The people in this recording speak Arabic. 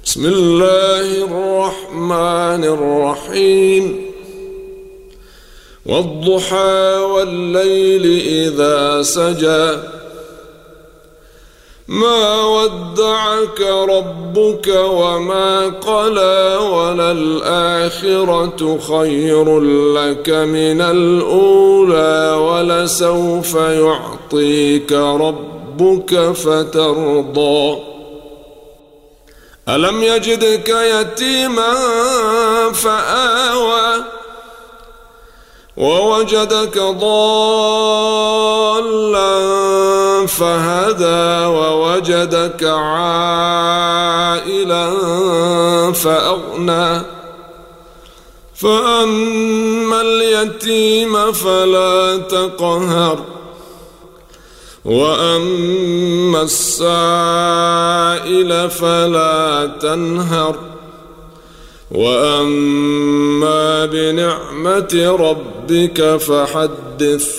بسم الله الرحمن الرحيم والضحى والليل إذا سجى ما ودعك ربك وما قلى وللآخرة خير لك من الأولى ولسوف يعطيك ربك فترضى ألم يجدك يتيما فآوى ووجدك ضالا فهدى ووجدك عائلا فأغنى فأما اليتيم فلا تقهر وأما السائل فلا تنهر وأما بنعمة ربك فحدث